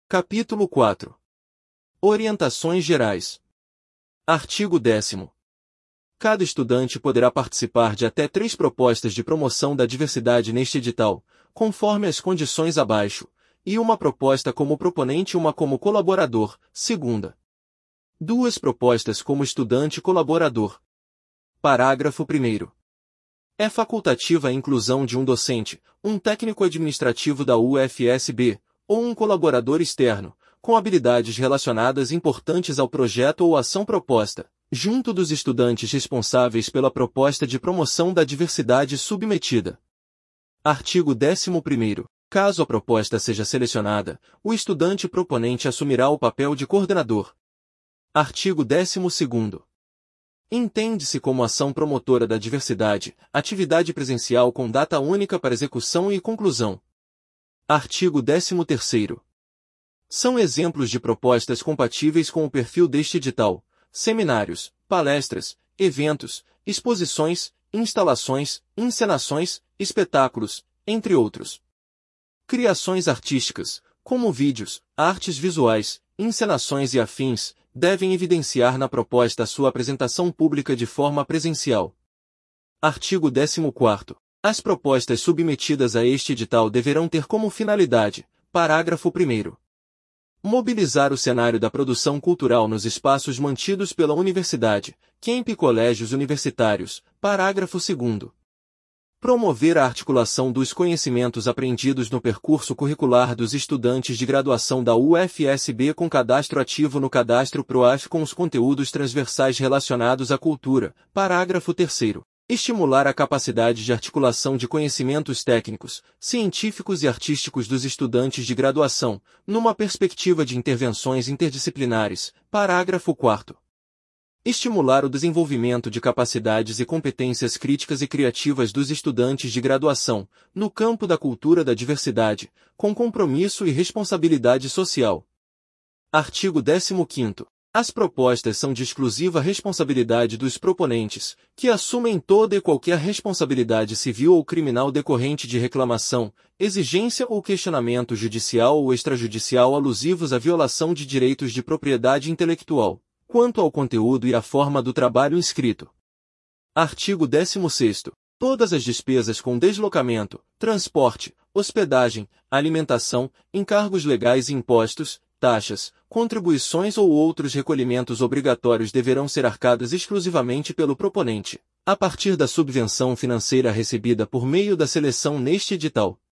Capítulo 4. Orientações gerais. Artigo 10º. Cada estudante poderá participar de até 3 propostas de promoção da diversidade neste edital, conforme as condições abaixo, e uma proposta como proponente e uma como colaborador, segunda. 2 propostas como estudante colaborador. Parágrafo 1º. É facultativa a inclusão de um docente, um técnico administrativo da UFSB, ou um colaborador externo, com habilidades relacionadas importantes ao projeto ou ação proposta, junto dos estudantes responsáveis pela proposta de promoção da diversidade submetida. Artigo 11º. Caso a proposta seja selecionada, o estudante proponente assumirá o papel de coordenador. Artigo 12º. Entende-se como ação promotora da diversidade, atividade presencial com data única para execução e conclusão. Artigo 13º. São exemplos de propostas compatíveis com o perfil deste edital: seminários, palestras, eventos, exposições, instalações, encenações, espetáculos, entre outros. Criações artísticas, como vídeos, artes visuais, encenações e afins, devem evidenciar na proposta a sua apresentação pública de forma presencial. Artigo 14º. As propostas submetidas a este edital deverão ter como finalidade, parágrafo 1º, mobilizar o cenário da produção cultural nos espaços mantidos pela universidade, campi e colégios universitários, parágrafo 2º. Promover a articulação dos conhecimentos aprendidos no percurso curricular dos estudantes de graduação da UFSB com cadastro ativo no cadastro PROAF com os conteúdos transversais relacionados à cultura, parágrafo 3º. Estimular a capacidade de articulação de conhecimentos técnicos, científicos e artísticos dos estudantes de graduação, numa perspectiva de intervenções interdisciplinares, parágrafo 4º. Estimular o desenvolvimento de capacidades e competências críticas e criativas dos estudantes de graduação, no campo da cultura da diversidade, com compromisso e responsabilidade social. Artigo 15º. As propostas são de exclusiva responsabilidade dos proponentes, que assumem toda e qualquer responsabilidade civil ou criminal decorrente de reclamação, exigência ou questionamento judicial ou extrajudicial alusivos à violação de direitos de propriedade intelectual, quanto ao conteúdo e à forma do trabalho inscrito. Artigo 16º. Todas as despesas com deslocamento, transporte, hospedagem, alimentação, encargos legais e impostos, taxas, contribuições ou outros recolhimentos obrigatórios deverão ser arcadas exclusivamente pelo proponente, a partir da subvenção financeira recebida por meio da seleção neste edital.